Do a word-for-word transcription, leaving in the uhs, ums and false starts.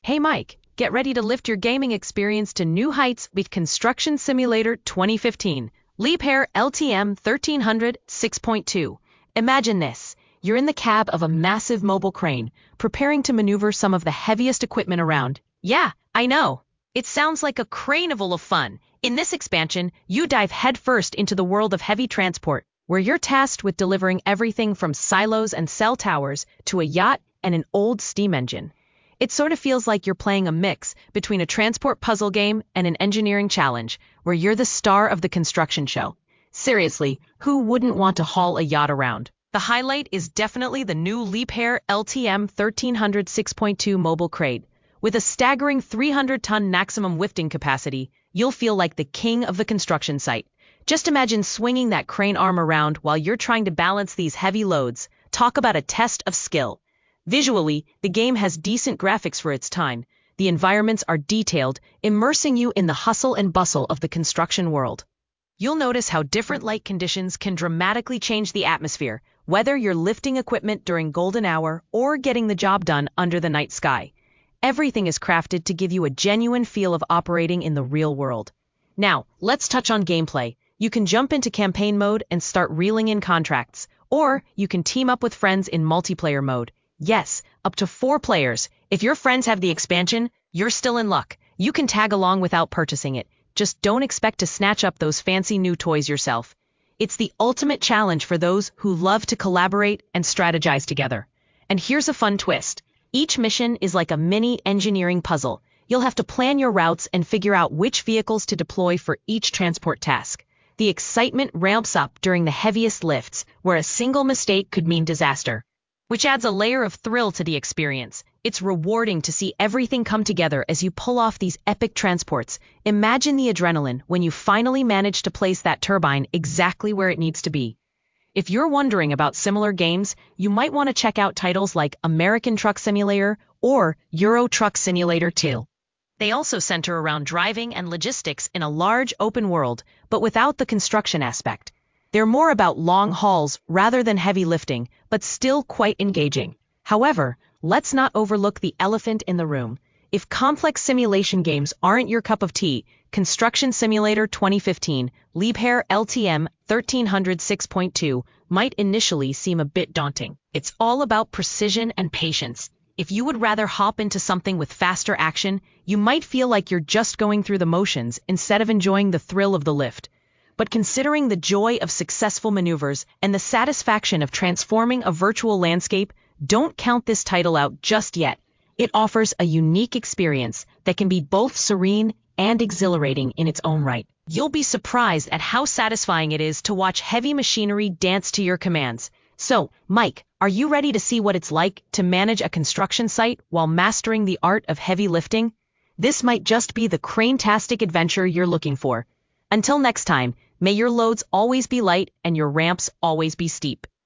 Hey Mike, get ready to lift your gaming experience to new heights with Construction Simulator twenty fifteen, Liebherr L T M thirteen hundred six point two. Imagine this, you're in the cab of a massive mobile crane, preparing to maneuver some of the heaviest equipment around. Yeah, I know. It sounds like a carnival of fun. In this expansion, you dive headfirst into the world of heavy transport, where you're tasked with delivering everything from silos and cell towers to a yacht and an old steam engine. It sort of feels like you're playing a mix between a transport puzzle game and an engineering challenge, where you're the star of the construction show. Seriously, who wouldn't want to haul a yacht around? The highlight is definitely the new Liebherr L T M thirteen hundred six point two mobile crane. With a staggering three hundred ton maximum lifting capacity, you'll feel like the king of the construction site. Just imagine swinging that crane arm around while you're trying to balance these heavy loads. Talk about a test of skill. Visually, the game has decent graphics for its time. The environments are detailed, immersing you in the hustle and bustle of the construction world. You'll notice how different light conditions can dramatically change the atmosphere, whether you're lifting equipment during golden hour or getting the job done under the night sky. Everything is crafted to give you a genuine feel of operating in the real world. Now, let's touch on gameplay. You can jump into campaign mode and start reeling in contracts, or you can team up with friends in multiplayer mode. Yes, up to four players. If your friends have the expansion, you're still in luck. You can tag along without purchasing it. Just don't expect to snatch up those fancy new toys yourself. It's the ultimate challenge for those who love to collaborate and strategize together. And here's a fun twist. Each mission is like a mini engineering puzzle. You'll have to plan your routes and figure out which vehicles to deploy for each transport task. The excitement ramps up during the heaviest lifts, where a single mistake could mean disaster, which adds a layer of thrill to the experience. It's rewarding to see everything come together as you pull off these epic transports. Imagine the adrenaline when you finally manage to place that turbine exactly where it needs to be. If you're wondering about similar games, you might want to check out titles like American Truck Simulator or Euro Truck Simulator two. They also center around driving and logistics in a large open world, but without the construction aspect. They're more about long hauls rather than heavy lifting, but still quite engaging. However, let's not overlook the elephant in the room. If complex simulation games aren't your cup of tea, Construction Simulator twenty fifteen, Liebherr L T M thirteen hundred six point two might initially seem a bit daunting. It's all about precision and patience. If you would rather hop into something with faster action, you might feel like you're just going through the motions instead of enjoying the thrill of the lift. But considering the joy of successful maneuvers and the satisfaction of transforming a virtual landscape, don't count this title out just yet. It offers a unique experience that can be both serene and exhilarating in its own right. You'll be surprised at how satisfying it is to watch heavy machinery dance to your commands. So, Mike, are you ready to see what it's like to manage a construction site while mastering the art of heavy lifting? This might just be the crane-tastic adventure you're looking for. Until next time, may your loads always be light and your ramps always be steep.